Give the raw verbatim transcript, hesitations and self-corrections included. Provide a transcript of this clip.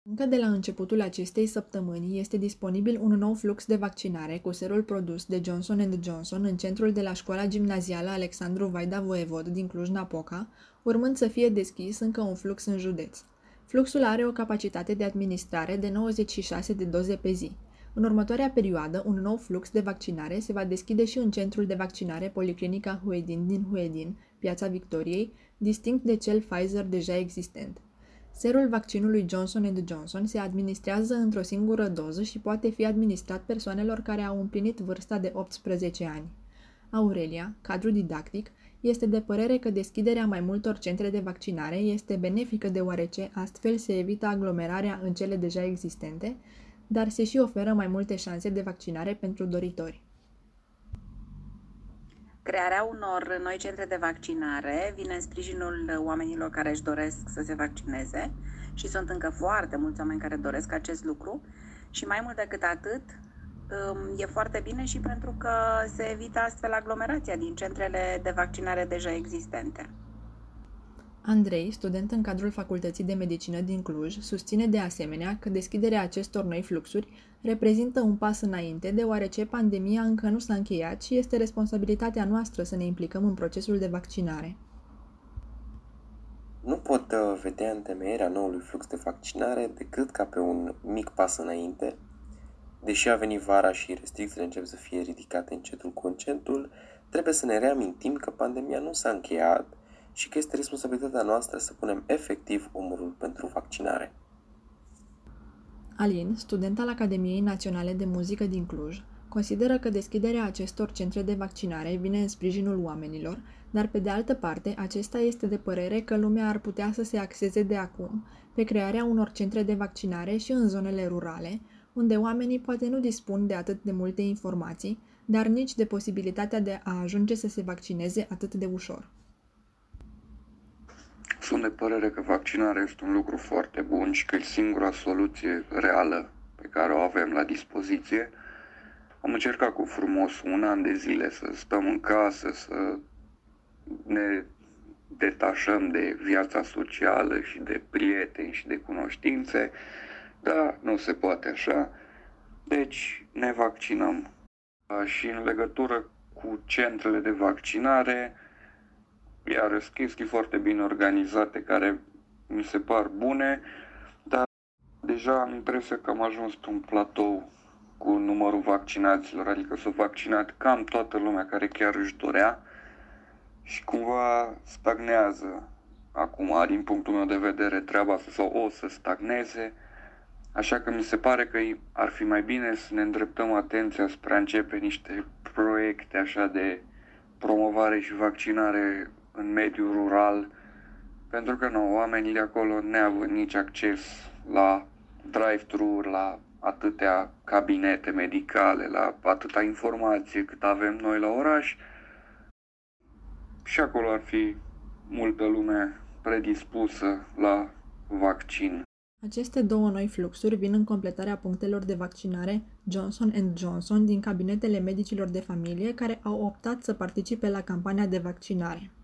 Încă de la începutul acestei săptămâni este disponibil un nou flux de vaccinare cu serul produs de Johnson and Johnson în centrul de la școala gimnazială Alexandru Vaida Voievod din Cluj-Napoca, urmând să fie deschis încă un flux în județ. Fluxul are o capacitate de administrare de nouăzeci și șase de doze pe zi. În următoarea perioadă, un nou flux de vaccinare se va deschide și în centrul de vaccinare Policlinica Huedin din Huedin, Piața Victoriei, distinct de cel Pfizer deja existent. Serul vaccinului Johnson and Johnson se administrează într-o singură doză și poate fi administrat persoanelor care au împlinit vârsta de optsprezece ani. Aurelia, cadru didactic, este de părere că deschiderea mai multor centre de vaccinare este benefică deoarece astfel se evită aglomerarea în cele deja existente, dar se și oferă mai multe șanse de vaccinare pentru doritori. Crearea unor noi centre de vaccinare vine în sprijinul oamenilor care își doresc să se vaccineze și sunt încă foarte mulți oameni care doresc acest lucru și mai mult decât atât e foarte bine și pentru că se evită astfel aglomerația din centrele de vaccinare deja existente. Andrei, student în cadrul Facultății de Medicină din Cluj, susține de asemenea că deschiderea acestor noi fluxuri reprezintă un pas înainte, deoarece pandemia încă nu s-a încheiat și este responsabilitatea noastră să ne implicăm în procesul de vaccinare. Nu pot uh, vedea întemeierea noului flux de vaccinare decât ca pe un mic pas înainte. Deși a venit vara și restricțiile încep să fie ridicate încetul cu încetul, trebuie să ne reamintim că pandemia nu s-a încheiat și că este responsabilitatea noastră să punem efectiv umărul pentru vaccinare. Alin, student al Academiei Naționale de Muzică din Cluj, consideră că deschiderea acestor centre de vaccinare vine în sprijinul oamenilor, dar pe de altă parte, acesta este de părere că lumea ar putea să se axeze de acum pe crearea unor centre de vaccinare și în zonele rurale, unde oamenii poate nu dispun de atât de multe informații, dar nici de posibilitatea de a ajunge să se vaccineze atât de ușor. Sunt de părere că vaccinarea este un lucru foarte bun și că e singura soluție reală pe care o avem la dispoziție. Am încercat cu frumos un an de zile să stăm în casă, să ne detașăm de viața socială și de prieteni și de cunoștințe, dar nu se poate așa, deci ne vaccinăm. Și în legătură cu centrele de vaccinare, iar sunt chestii foarte bine organizate care mi se par bune, dar deja am impresia că am ajuns pe un platou cu numărul vaccinaților, adică s-a vaccinat cam toată lumea care chiar își dorea și cumva stagnează acum, din punctul meu de vedere, treaba asta sau o să stagneze, așa că mi se pare că ar fi mai bine să ne îndreptăm atenția spre a începe niște proiecte așa de promovare și vaccinare în mediul rural, pentru că nu, oamenii de acolo neavând nici acces la drive-thru-uri, la atâtea cabinete medicale, la atâta informație cât avem noi la oraș, și acolo ar fi multă lume predispusă la vaccin. Aceste două noi fluxuri vin în completarea punctelor de vaccinare Johnson and Johnson din cabinetele medicilor de familie care au optat să participe la campania de vaccinare.